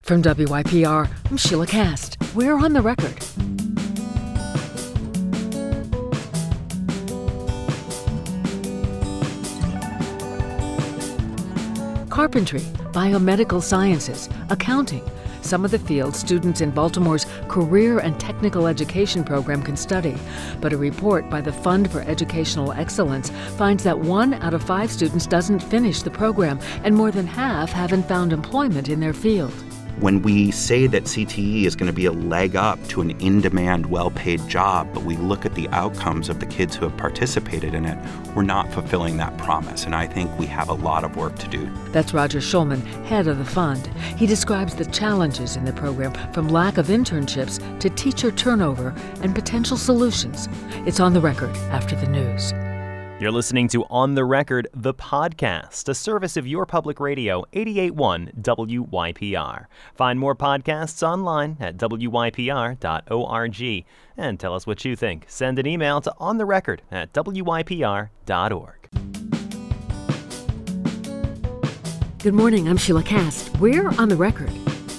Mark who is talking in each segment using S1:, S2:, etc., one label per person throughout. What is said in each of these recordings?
S1: From WYPR, I'm Sheila Cast. We're on the record. Carpentry, biomedical sciences, accounting. Some of the fields students in Baltimore's Career and Technical Education program can study. But a report by the Fund for Educational Excellence finds that 1 out of 5 students doesn't finish the program, and more than half haven't found employment in their field.
S2: When we say that CTE is going to be a leg up to an in-demand, well-paid job, but we look at the outcomes of the kids who have participated in it, we're not fulfilling that promise, and I think we have a lot of work to do.
S1: That's Roger Schulman, head of the fund. He describes the challenges in the program, from lack of internships to teacher turnover and potential solutions. It's on the record after the news.
S3: You're listening to On the Record, the podcast, a service of your public radio, 88.1 WYPR. Find more podcasts online at wypr.org. And tell us what you think. Send an email to ontherecord@wypr.org.
S1: Good morning, I'm Sheila Cast. We're on the record.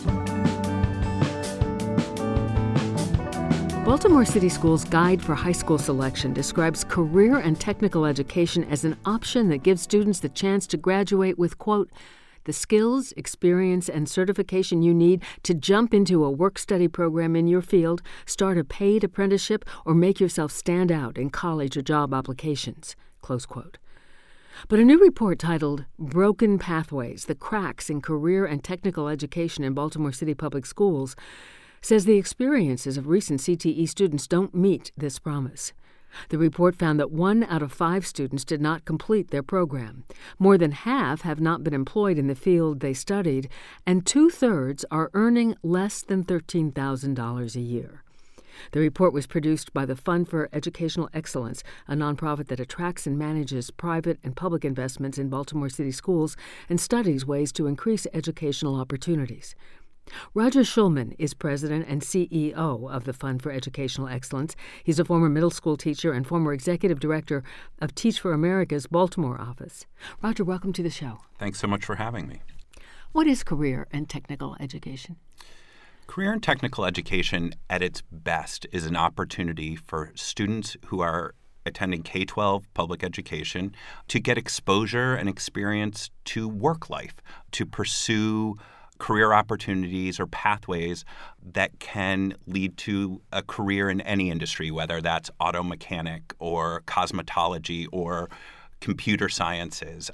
S1: Baltimore City Schools' Guide for High School Selection describes career and technical education as an option that gives students the chance to graduate with, quote, the skills, experience, and certification you need to jump into a work-study program in your field, start a paid apprenticeship, or make yourself stand out in college or job applications, close quote. But a new report titled Broken Pathways, the Cracks in Career and Technical Education in Baltimore City Public Schools says the experiences of recent CTE students don't meet this promise. The report found that 1 out of 5 students did not complete their program. More than half have not been employed in the field they studied, and 2/3 are earning less than $13,000 a year. The report was produced by the Fund for Educational Excellence, a nonprofit that attracts and manages private and public investments in Baltimore City schools and studies ways to increase educational opportunities. Roger Schulman is president and CEO of the Fund for Educational Excellence. He's a former middle school teacher and former executive director of Teach for America's Baltimore office. Roger, welcome to the show.
S2: Thanks so much for having me.
S1: What is career and technical education?
S2: Career and technical education at its best is an opportunity for students who are attending K-12 public education to get exposure and experience to work life, to pursue career opportunities or pathways that can lead to a career in any industry, whether that's auto mechanic or cosmetology or computer sciences.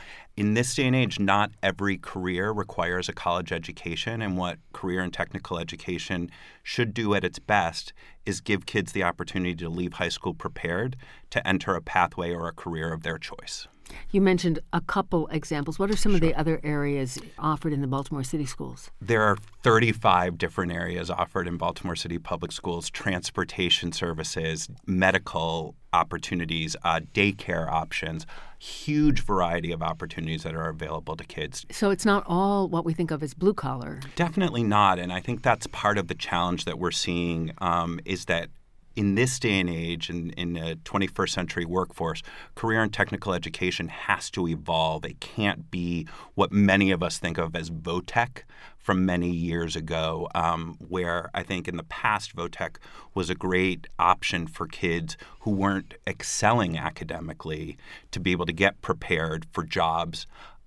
S2: In this day and age, not every career requires a college education, and what career and technical education should do at its best is give kids the opportunity to leave high school prepared to enter a pathway or a career of their choice.
S1: You mentioned a couple examples. What are some of the other areas offered in the Baltimore City schools?
S2: There are 35 different areas offered in Baltimore City public schools: transportation services, medical opportunities, daycare options, huge variety of opportunities that are available to kids.
S1: So it's not all what we think of as blue collar.
S2: Definitely not. And I think that's part of the challenge that we're seeing is that in this day and age, in the 21st century workforce, career and technical education has to evolve. It can't be what many of us think of as VOTEC from many years ago, where I think in the past VOTEC was a great option for kids who weren't excelling academically to be able to get prepared for jobs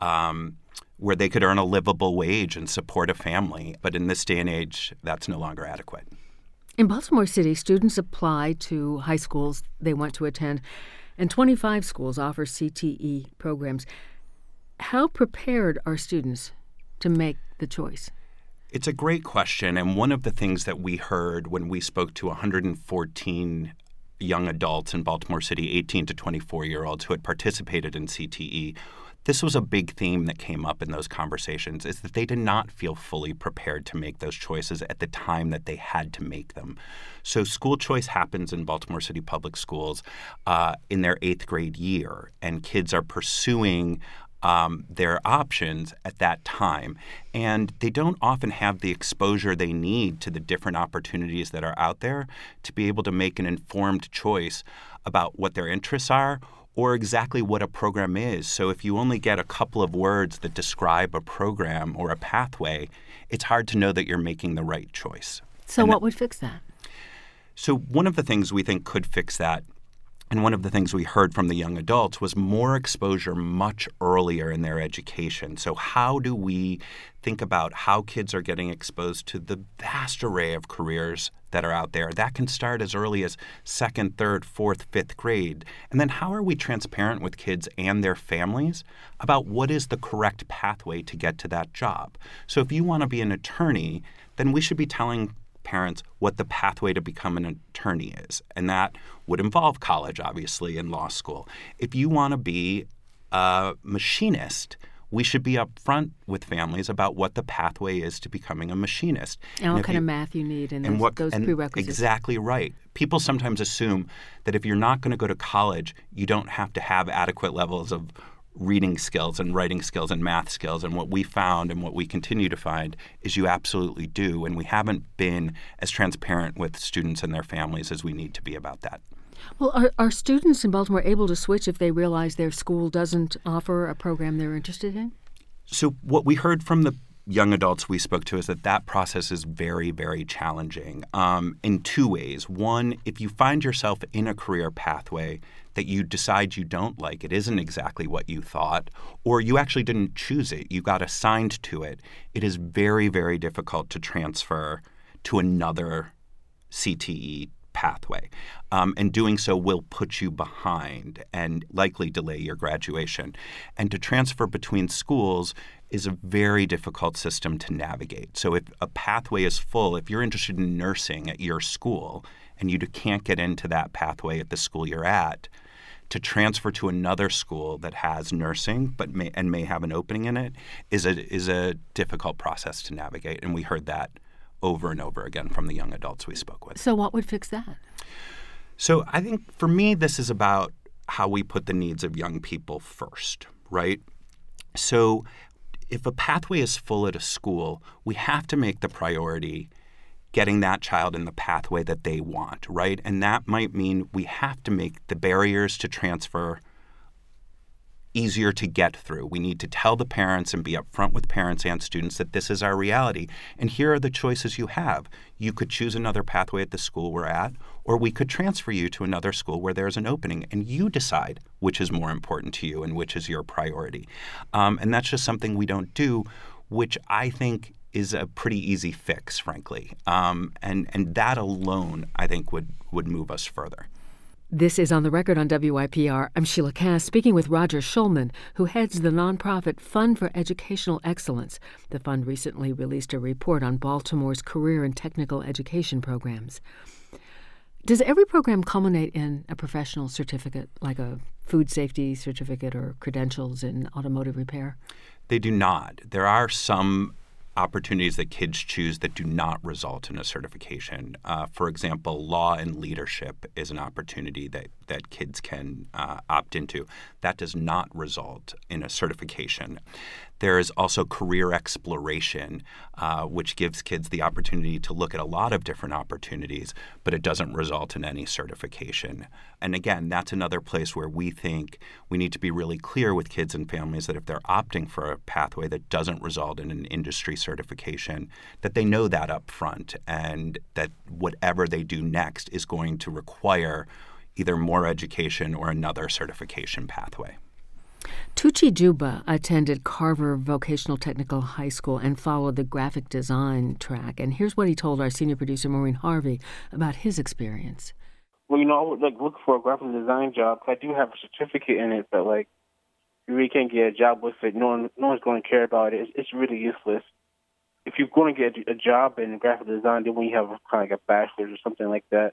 S2: where they could earn a livable wage and support a family. But in this day and age, that's no longer adequate.
S1: In Baltimore City, students apply to high schools they want to attend, and 25 schools offer CTE programs. How prepared are students to make the choice?
S2: It's a great question, and one of the things that we heard when we spoke to 114 young adults in Baltimore City, 18 to 24-year-olds who had participated in CTE, this was a big theme that came up in those conversations, is that they did not feel fully prepared to make those choices at the time that they had to make them. So school choice happens in Baltimore City Public Schools in their 8th grade year, and kids are pursuing their options at that time. And they don't often have the exposure they need to the different opportunities that are out there to be able to make an informed choice about what their interests are or exactly what a program is. So if you only get a couple of words that describe a program or a pathway, it's hard to know that you're making the right choice.
S1: So what would fix that?
S2: So one of the things we think could fix that, and one of the things we heard from the young adults, was more exposure much earlier in their education. So how do we think about how kids are getting exposed to the vast array of careers that are out there? That can start as early as second, third, fourth, fifth grade. And then how are we transparent with kids and their families about what is the correct pathway to get to that job? So if you want to be an attorney, then we should be telling parents what the pathway to become an attorney is. And that would involve college, obviously, and law school. If you want to be a machinist, we should be upfront with families about what the pathway is to becoming a machinist.
S1: And what kind of math you need and those prerequisites.
S2: Exactly right. People sometimes assume that if you're not going to go to college, you don't have to have adequate levels of reading skills and writing skills and math skills. And what we found and what we continue to find is you absolutely do. And we haven't been as transparent with students and their families as we need to be about that.
S1: Well, are students in Baltimore able to switch if they realize their school doesn't offer a program they're interested in?
S2: So what we heard from the young adults we spoke to is that process is very, very challenging in two ways. One, if you find yourself in a career pathway that you decide you don't like, it isn't exactly what you thought, or you actually didn't choose it, you got assigned to it, it is very, very difficult to transfer to another CTE pathway. And doing so will put you behind and likely delay your graduation. And to transfer between schools is a very difficult system to navigate. So if a pathway is full, if you're interested in nursing at your school and you can't get into that pathway at the school you're at, to transfer to another school that has nursing but may have an opening in it is a difficult process to navigate. And we heard that over and over again from the young adults we spoke with.
S1: So what would fix that?
S2: So I think for me, this is about how we put the needs of young people first, right? So if a pathway is full at a school, we have to make the priority getting that child in the pathway that they want, right? And that might mean we have to make the barriers to transfer easier to get through. We need to tell the parents and be upfront with parents and students that this is our reality. And here are the choices you have. You could choose another pathway at the school we're at, or we could transfer you to another school where there's an opening, and you decide which is more important to you and which is your priority. And that's just something we don't do, which I think is a pretty easy fix, frankly. And that alone, I think, would move us further.
S1: This is On the Record on WYPR. I'm Sheila Cass, speaking with Roger Schulman, who heads the nonprofit Fund for Educational Excellence. The fund recently released a report on Baltimore's career and technical education programs. Does every program culminate in a professional certificate, like a food safety certificate or credentials in automotive repair?
S2: They do not. There are some opportunities that kids choose that do not result in a certification. For example, law and leadership is an opportunity that kids can opt into. That does not result in a certification. There is also career exploration, which gives kids the opportunity to look at a lot of different opportunities, but it doesn't result in any certification. And again, that's another place where we think we need to be really clear with kids and families that if they're opting for a pathway that doesn't result in an industry certification, that they know that up front and that whatever they do next is going to require either more education or another certification pathway.
S1: Tucci Juba attended Carver Vocational Technical High School and followed the graphic design track. And here's what he told our senior producer, Maureen Harvey, about his experience.
S4: Well, I would look for a graphic design job. I do have a certificate in it, but you really can't get a job with it. No one's going to care about it. It's really useless. If you're going to get a job in graphic design, then when you have kind of like a bachelor's or something like that,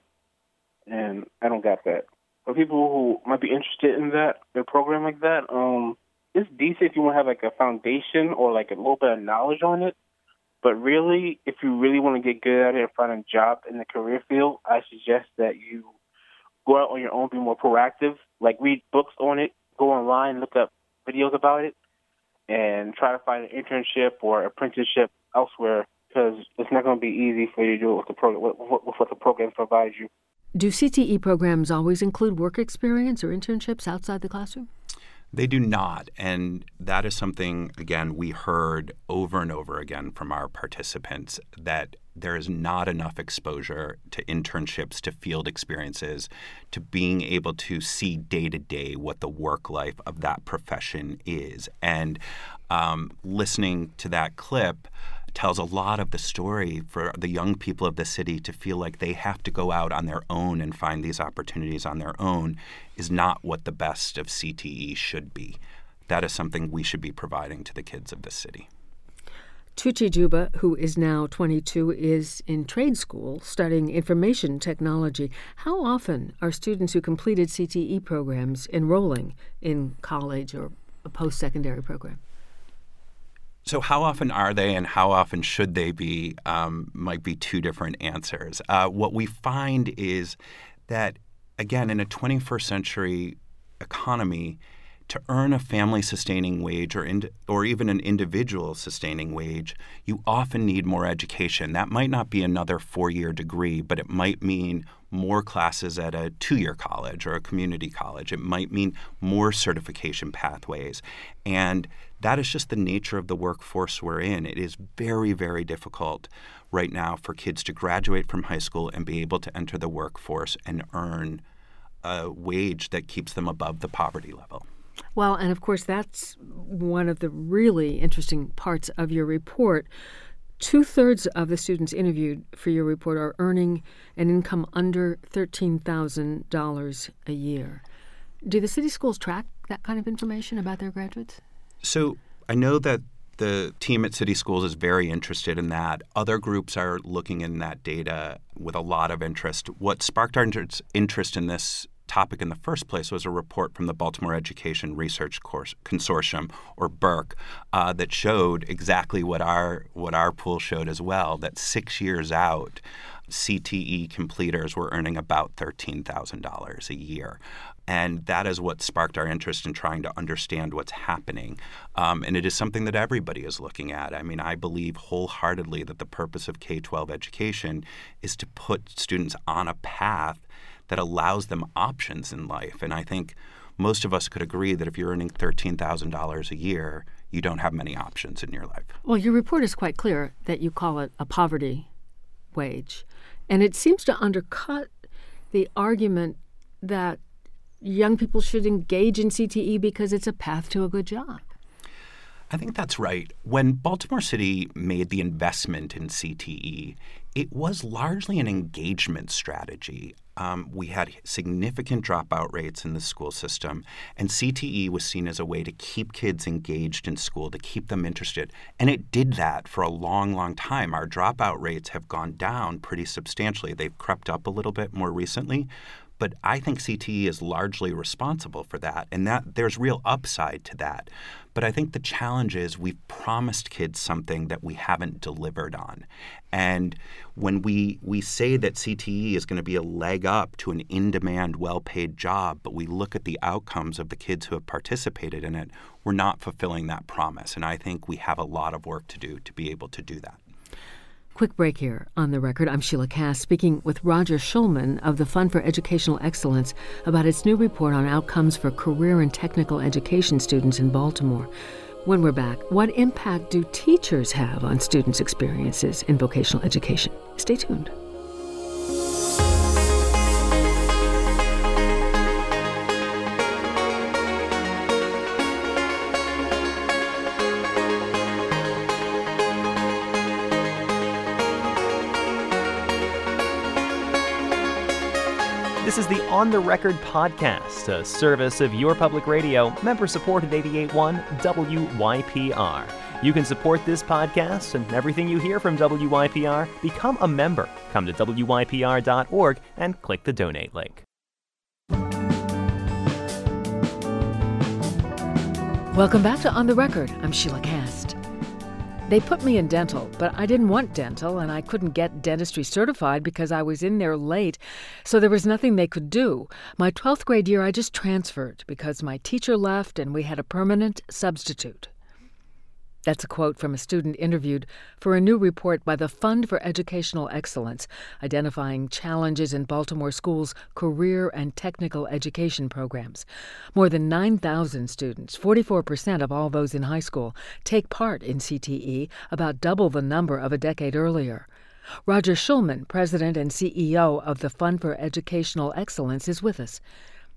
S4: and I don't got that. For people who might be interested in a program like that, it's decent if you want to have a foundation or a little bit of knowledge on it. But really, if you really want to get good at it and find a job in the career field, I suggest that you go out on your own, be more proactive, read books on it, go online, look up videos about it, and try to find an internship or apprenticeship elsewhere, because it's not going to be easy for you to do it with what the program provides you.
S1: Do CTE programs always include work experience or internships outside the classroom?
S2: They do not. And that is something, again, we heard over and over again from our participants, that there is not enough exposure to internships, to field experiences, to being able to see day to day what the work life of that profession is. And listening to that clip tells a lot of the story for the young people of the city to feel like they have to go out on their own and find these opportunities on their own is not what the best of CTE should be. That is something we should be providing to the kids of the city.
S1: Tucci Juba, who is now 22, is in trade school studying information technology. How often are students who completed CTE programs enrolling in college or a post-secondary program?
S2: So how often are they and how often should they be might be two different answers. What we find is that, again, in a 21st century economy, to earn a family-sustaining wage or even an individual-sustaining wage, you often need more education. That might not be another 4-year degree, but it might mean more classes at a 2-year college or a community college. It might mean more certification pathways. And that is just the nature of the workforce we're in. It is very, very difficult right now for kids to graduate from high school and be able to enter the workforce and earn a wage that keeps them above the poverty level.
S1: Well, and of course, that's one of the really interesting parts of your report. 2/3 of the students interviewed for your report are earning an income under $13,000 a year. Do the city schools track that kind of information about their graduates?
S2: So I know that the team at City Schools is very interested in that. Other groups are looking in that data with a lot of interest. What sparked our interest in this topic in the first place was a report from the Baltimore Education Research Consortium, or BERC, that showed exactly what our pool showed as well, that 6 years out, CTE completers were earning about $13,000 a year. And that is what sparked our interest in trying to understand what's happening. And it is something that everybody is looking at. I mean, I believe wholeheartedly that the purpose of K-12 education is to put students on a path that allows them options in life. And I think most of us could agree that if you're earning $13,000 a year, you don't have many options in your life.
S1: Well, your report is quite clear that you call it a poverty wage. And it seems to undercut the argument that young people should engage in CTE because it's a path to a good job.
S2: I think that's right. When Baltimore City made the investment in CTE, it was largely an engagement strategy. We had significant dropout rates in the school system, and CTE was seen as a way to keep kids engaged in school, to keep them interested. And it did that for a long, long time. Our dropout rates have gone down pretty substantially. They've crept up a little bit more recently. But I think CTE is largely responsible for that, and that there's real upside to that. But I think the challenge is we've promised kids something that we haven't delivered on. And when we say that CTE is going to be a leg up to an in-demand, well-paid job, but we look at the outcomes of the kids who have participated in it, we're not fulfilling that promise. And I think we have a lot of work to do to be able to do that.
S1: Quick break here on The Record. I'm Sheila Cass speaking with Roger Schulman of the Fund for Educational Excellence about its new report on outcomes for career and technical education students in Baltimore. When we're back, what impact do teachers have on students' experiences in vocational education? Stay tuned.
S3: This is the On the Record podcast, a service of your public radio, member-supported 88.1 WYPR. You can support this podcast and everything you hear from WYPR. Become a member. Come to WYPR.org and click the donate link.
S1: Welcome back to On the Record. I'm Sheila Cast. They put me in dental, but I didn't want dental, and I couldn't get dentistry certified because I was in there late, so there was nothing they could do. My 12th grade year, I just transferred because my teacher left and we had a permanent substitute. That's a quote from a student interviewed for a new report by the Fund for Educational Excellence, identifying challenges in Baltimore schools' career and technical education programs. More than 9,000 students, 44% of all those in high school, take part in CTE, about double the number of a decade earlier. Roger Schulman, president and CEO of the Fund for Educational Excellence, is with us.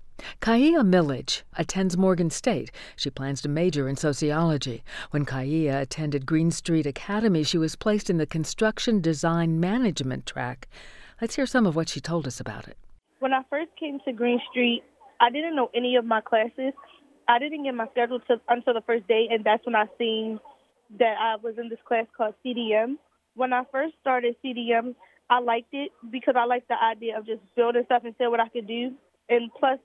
S1: Kaia Millage attends Morgan State. She plans to major in sociology. When Kaia attended Green Street Academy, she was placed in the construction design management track. Let's hear some of what she told us about it.
S5: When I first came to Green Street, I didn't know any of my classes. I didn't get my schedule until the first day, and that's when I seen that I was in this class called CDM. When I first started CDM, I liked it because I liked the idea of just building stuff and seeing what I could do. And plus,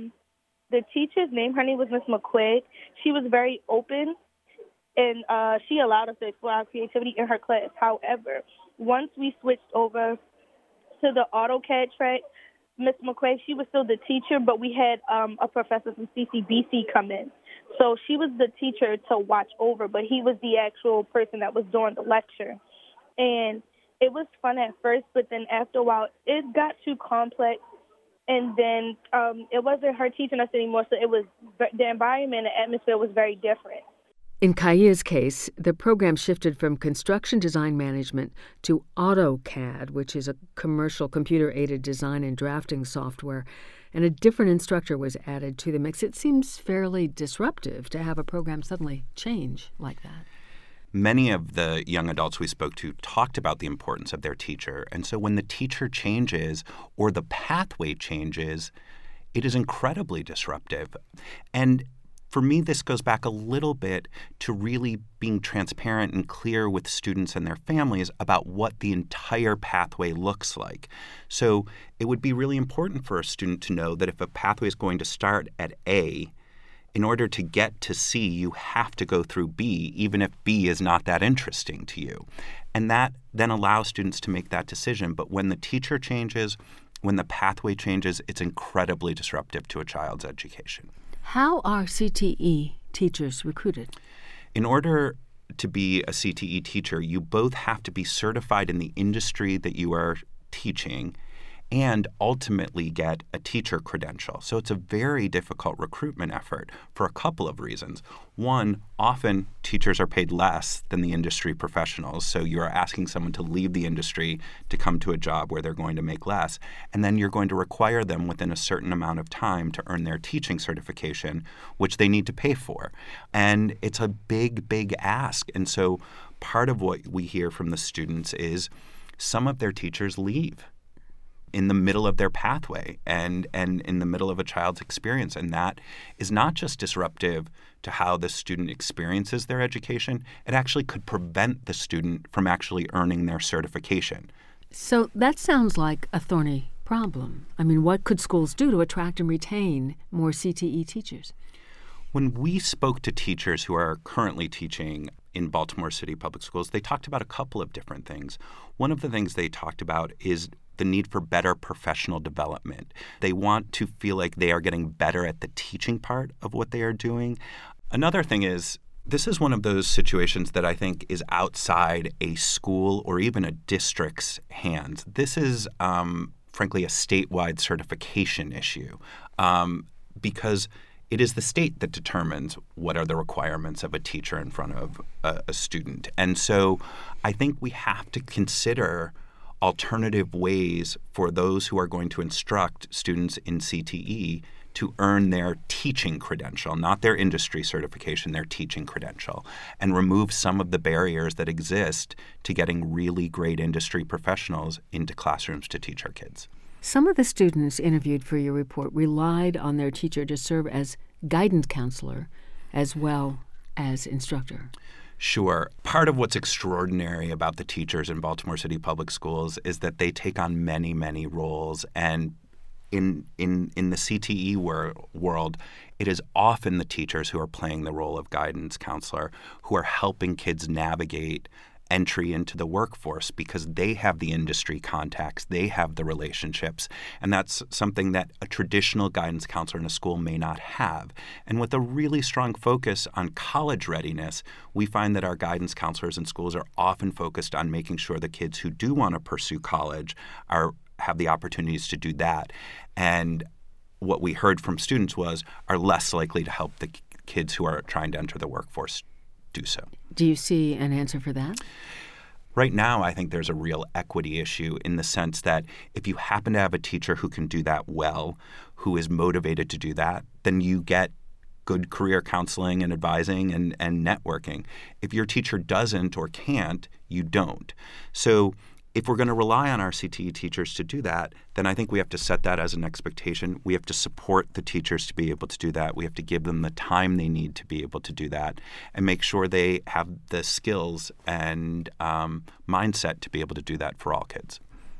S5: the teacher's name, her name was Miss McQuaig. She was very open, and she allowed us to explore our creativity in her class. However, once we switched over to the AutoCAD track, Miss McQuaig, she was still the teacher, but we had a professor from CCBC come in. So she was the teacher to watch over, but he was the actual person that was doing the lecture. And it was fun at first, but then after a while, it got too complex. And then it wasn't her teaching us anymore, so it was the environment and atmosphere was very different.
S1: In Kaia's case, the program shifted from construction design management to AutoCAD, which is a commercial computer-aided design and drafting software, and a different instructor was added to the mix. It seems fairly disruptive to have a program suddenly change like that.
S2: Many of the young adults we spoke to talked about the importance of their teacher. And so when the teacher changes or the pathway changes, it is incredibly disruptive. And for me, this goes back a little bit to really being transparent and clear with students and their families about what the entire pathway looks like. So it would be really important for a student to know that if a pathway is going to start at A, in order to get to C, you have to go through B, even if B is not that interesting to you. And that then allows students to make that decision. But when the teacher changes, when the pathway changes, it's incredibly disruptive to a child's education.
S1: How are CTE teachers recruited?
S2: In order to be a CTE teacher, you both have to be certified in the industry that you are teaching and ultimately get a teacher credential. So it's a very difficult recruitment effort for a couple of reasons. One, often teachers are paid less than the industry professionals, so you're asking someone to leave the industry to come to a job where they're going to make less, and then you're going to require them within a certain amount of time to earn their teaching certification, which they need to pay for. And it's a big, big ask. And so part of what we hear from the students is some of their teachers leave in the middle of their pathway and in the middle of a child's experience. And that is not just disruptive to how the student experiences their education, it actually could prevent the student from actually earning their certification.
S1: So that sounds like a thorny problem. I mean, what could schools do to attract and retain more CTE teachers?
S2: When we spoke to teachers who are currently teaching in Baltimore City Public Schools, they talked about a couple of different things. One of the things they talked about is the need for better professional development. They want to feel like they are getting better at the teaching part of what they are doing. Another thing is, this is one of those situations that I think is outside a school or even a district's hands. This is, frankly, a statewide certification issue because it is the state that determines what are the requirements of a teacher in front of a student. And so I think we have to consider alternative ways for those who are going to instruct students in CTE to earn their teaching credential, not their industry certification, their teaching credential, and remove some of the barriers that exist to getting really great industry professionals into classrooms to teach our kids.
S1: Some of the students interviewed for your report relied on their teacher to serve as guidance counselor as well as instructor.
S2: Sure. Part of what's extraordinary about the teachers in Baltimore City Public Schools is that they take on many, many roles. And in the CTE world, it is often the teachers who are playing the role of guidance counselor, who are helping kids navigate entry into the workforce because they have the industry contacts, they have the relationships, and that's something that a traditional guidance counselor in a school may not have. And with a really strong focus on college readiness, we find that our guidance counselors in schools are often focused on making sure the kids who do want to pursue college have the opportunities to do that. And what we heard from students are less likely to help the kids who are trying to enter the workforce do so.
S1: Do you see an answer for that?
S2: Right now, I think there's a real equity issue in the sense that if you happen to have a teacher who can do that well, who is motivated to do that, then you get good career counseling and advising and networking. If your teacher doesn't or can't, you don't. So if we're going to rely on our CTE teachers to do that, then I think we have to set that as an expectation. We have to support the teachers to be able to do that. We have to give them the time they need to be able to do that and make sure they have the skills and mindset to be able to do that for all kids.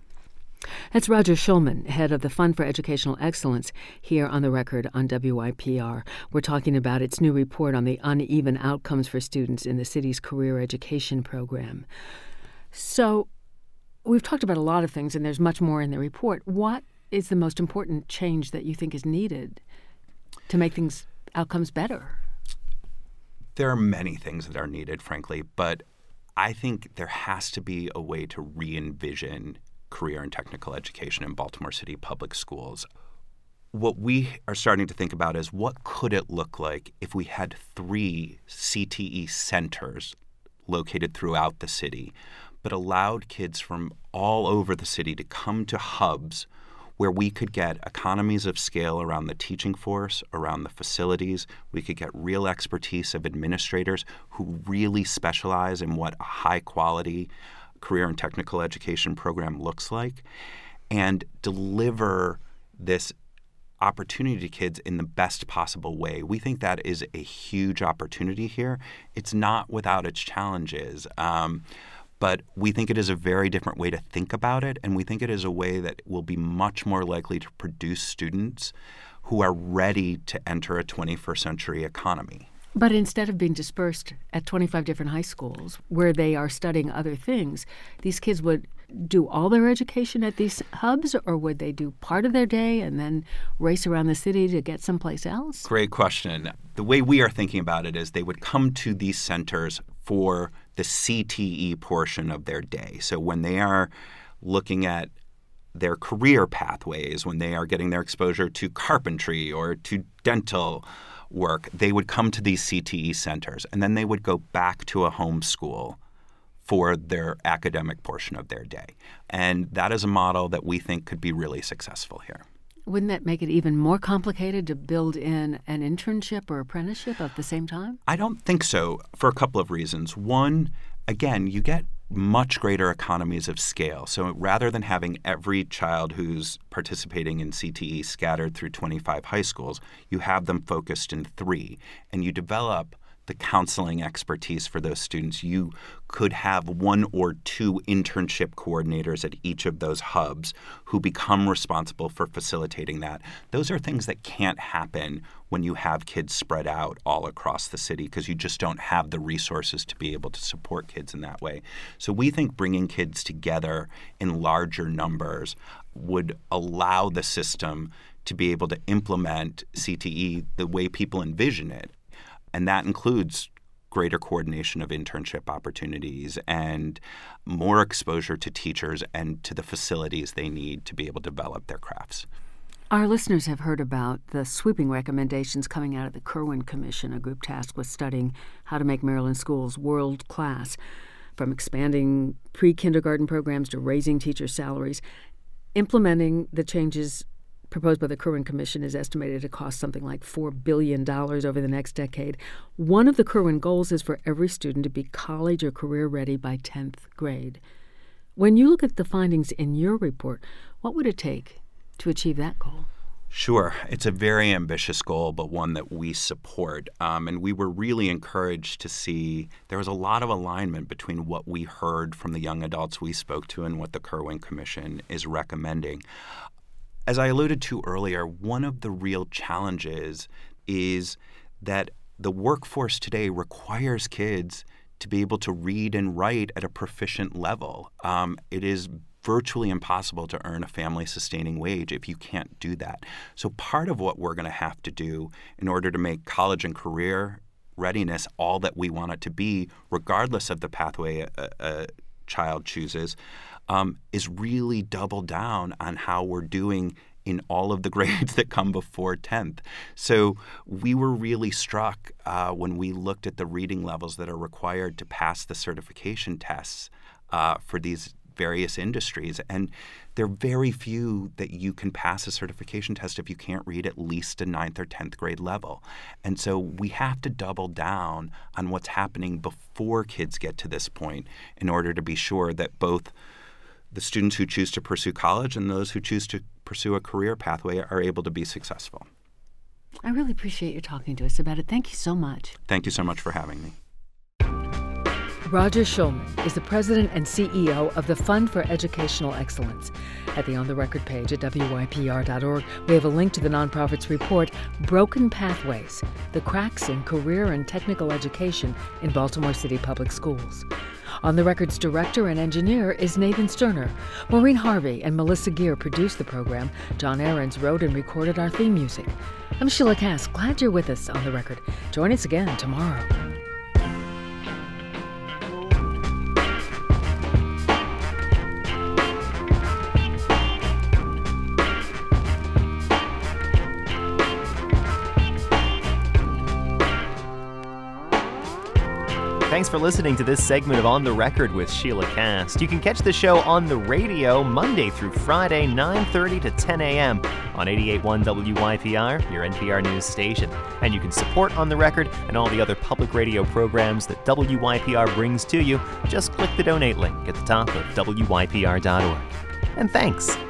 S1: That's Roger Shulman, head of the Fund for Educational Excellence, here on The Record on WYPR. We're talking about its new report on the uneven outcomes for students in the city's career education program. So, we've talked about a lot of things, and there's much more in the report. What is the most important change that you think is needed to make outcomes better?
S2: There are many things that are needed, frankly, but I think there has to be a way to re-envision career and technical education in Baltimore City public schools. What we are starting to think about is what could it look like if we had 3 CTE centers located throughout the city, but allowed kids from all over the city to come to hubs where we could get economies of scale around the teaching force, around the facilities. We could get real expertise of administrators who really specialize in what a high-quality career and technical education program looks like, and deliver this opportunity to kids in the best possible way. We think that is a huge opportunity here. It's not without its challenges. But we think it is a very different way to think about it, and we think it is a way that will be much more likely to produce students who are ready to enter a 21st century economy.
S1: But instead of being dispersed at 25 different high schools where they are studying other things, these kids would do all their education at these hubs, or would they do part of their day and then race around the city to get someplace else?
S2: Great question. The way we are thinking about it is they would come to these centers for the CTE portion of their day. So when they are looking at their career pathways, when they are getting their exposure to carpentry or to dental work, they would come to these CTE centers, and then they would go back to a home school for their academic portion of their day. And that is a model that we think could be really successful here.
S1: Wouldn't that make it even more complicated to build in an internship or apprenticeship at the same time?
S2: I don't think so, for a couple of reasons. One, again, you get much greater economies of scale. So rather than having every child who's participating in CTE scattered through 25 high schools, you have them focused in 3, and you develop the counseling expertise for those students. You could have 1 or 2 internship coordinators at each of those hubs who become responsible for facilitating that. Those are things that can't happen when you have kids spread out all across the city because you just don't have the resources to be able to support kids in that way. So we think bringing kids together in larger numbers would allow the system to be able to implement CTE the way people envision it. And that includes greater coordination of internship opportunities and more exposure to teachers and to the facilities they need to be able to develop their crafts.
S1: Our listeners have heard about the sweeping recommendations coming out of the Kirwan Commission, a group tasked with studying how to make Maryland schools world-class, from expanding pre-kindergarten programs to raising teacher salaries. Implementing the changes proposed by the Kirwan Commission is estimated to cost something like $4 billion over the next decade. One of the Kirwan goals is for every student to be college or career ready by 10th grade. When you look at the findings in your report, what would it take to achieve that goal?
S2: Sure. It's a very ambitious goal, but one that we support. And we were really encouraged to see there was a lot of alignment between what we heard from the young adults we spoke to and what the Kirwan Commission is recommending. As I alluded to earlier, one of the real challenges is that the workforce today requires kids to be able to read and write at a proficient level. It is virtually impossible to earn a family-sustaining wage if you can't do that. So part of what we're going to have to do in order to make college and career readiness all that we want it to be, regardless of the pathway a child chooses, is really double down on how we're doing in all of the grades that come before 10th. So we were really struck when we looked at the reading levels that are required to pass the certification tests for these various industries. And there are very few that you can pass a certification test if you can't read at least a 9th or 10th grade level. And so we have to double down on what's happening before kids get to this point in order to be sure that both the students who choose to pursue college and those who choose to pursue a career pathway are able to be successful.
S1: I really appreciate you talking to us about it. Thank you so much.
S2: Thank you so much for having me.
S1: Roger Shulman is the president and CEO of the Fund for Educational Excellence. At the On the Record page at WYPR.org, we have a link to the nonprofit's report, Broken Pathways, the Cracks in Career and Technical Education in Baltimore City Public Schools. On the Record's director and engineer is Nathan Sterner. Maureen Harvey and Melissa Gear produced the program. John Ahrens wrote and recorded our theme music. I'm Sheila Cass. Glad you're with us on The Record. Join us again tomorrow.
S3: Thanks for listening to this segment of On the Record with Sheila Cass. You can catch the show on the radio Monday through Friday, 9:30 to 10 a.m. on 88.1 WYPR, your NPR news station. And you can support On the Record and all the other public radio programs that WYPR brings to you. Just click the donate link at the top of WYPR.org. And thanks.